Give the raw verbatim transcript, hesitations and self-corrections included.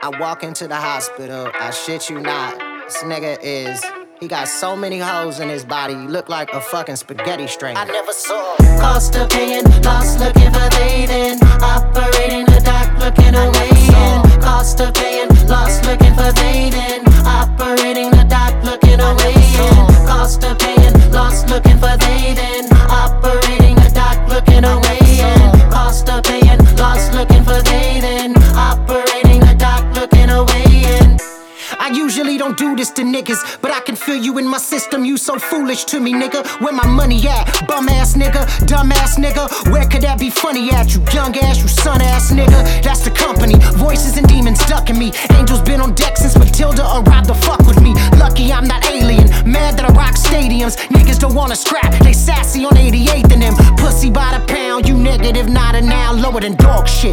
I walk into the hospital, I shit you not. This nigga is, he got so many holes in his body, he look like a fucking spaghetti string. I never saw cost of paying, lost looking for bathing, operating the dock looking away in. Cost of paying, lost looking for bathing, operating the dock looking away in. Cost of paying, lost looking for bathing, operating the dock looking away in. Cost of paying, lost looking for bathing, operating the dock looking away in. I usually don't do this to niggas, but I can feel you in my system. You so foolish to me, nigga. Where my money at? Bum ass nigga, dumb ass nigga. Where could that be funny at? You young ass, you son ass nigga. That's the company. Voices and demons ducking me. Angels been on deck since Matilda arrived to fuck with me. Lucky I'm not alien. Mad that I rock stadiums. Niggas don't wanna scrap. They sassy on eighty-eighth and them. Pussy by the pound. You negative, not a noun. Lower than dog shit.